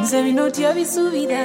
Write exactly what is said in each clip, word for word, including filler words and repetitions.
nze bino tyabisuubira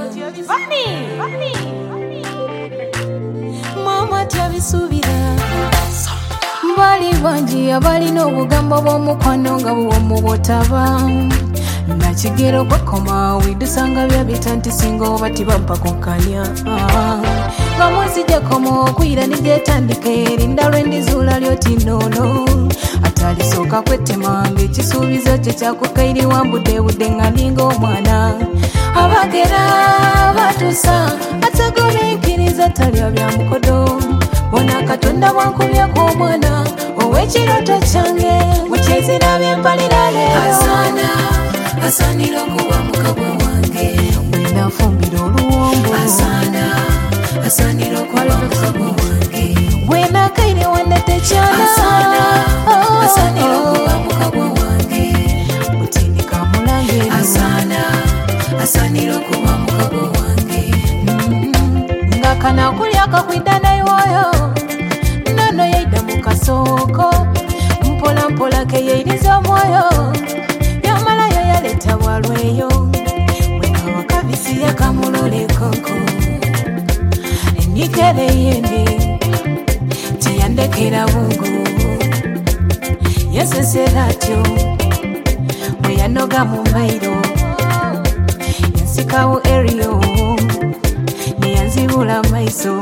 mama tyabisuubira bali bangi abalina obugambo bw'omukwano nga buwomu bwotaba nakigero gwakoma widusanga byabita nti singa oba tibampa kunkanya nga mwezi gyakoma okuyira nigyetandika erinda lwendizuula lyoti noono atalisooka kwetema ng'ekisuubizo kye kyakukairi wambudde-budde nga ninga omwana abagera batuusa atagobenkiriza talya bya mukodo bona katonda bwankubyako omwana ow'ekirooto kyange mukyezira byempalira leero asaana asaanira okuba mukabwa wange bwenafumbira oluwombo asaana asaanira okuba mukabwa wange bwenakaire wanda tekyala asaana asaanira okuba mukabwa wange mutindika mulange asaana asaanira okuba mukabwa wange nga kana kulya kakwidda nayiwayo nono yaidda mu kasooko mpola mpola keyeiriza omwoyo yamalayo yaleta bwalweyo bwekawakabisi yakamulolekoko enyikere yembi tiyandekera bungu yasesera atyo bwe yanoga mu mairo yansikawo eriyo neyanzibula maiso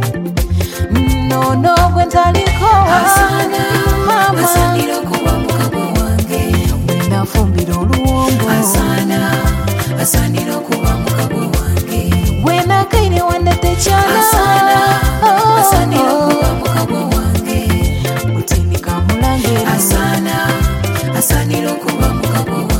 nono bwe ntaliko asaana mama asaanira okuba mukabwa wange bwenafumbira oluwombo asaana asaanira okuba mukabwa wange bwenakaire wanda tekyala asaana asaanira okuba mukabwa wange mutindika mulange asaana asaanira okuba mukabwa wange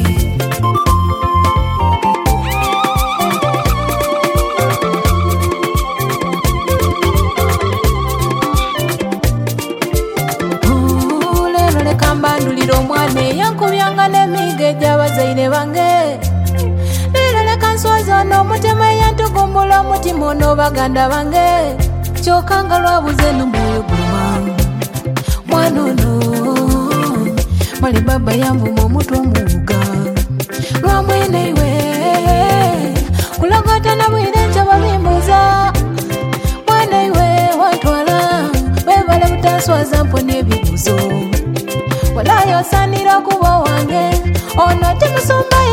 kambandulira omwana eyankubyanga n'emiga egy'abazaire bange leero leka nswaza n'omutema eyantugumbula omutima ono baganda bange kyokka nga lwabuze n'omwoyo guluma mwana ono mali baba yambuma omutwe omuwuga lwamwene iwe kulogotana bwire nkyaba bimbuza mwana iwe wantwala webale butanswaza mpona ebibuzo walayo osaanira okuba wange ono timusumba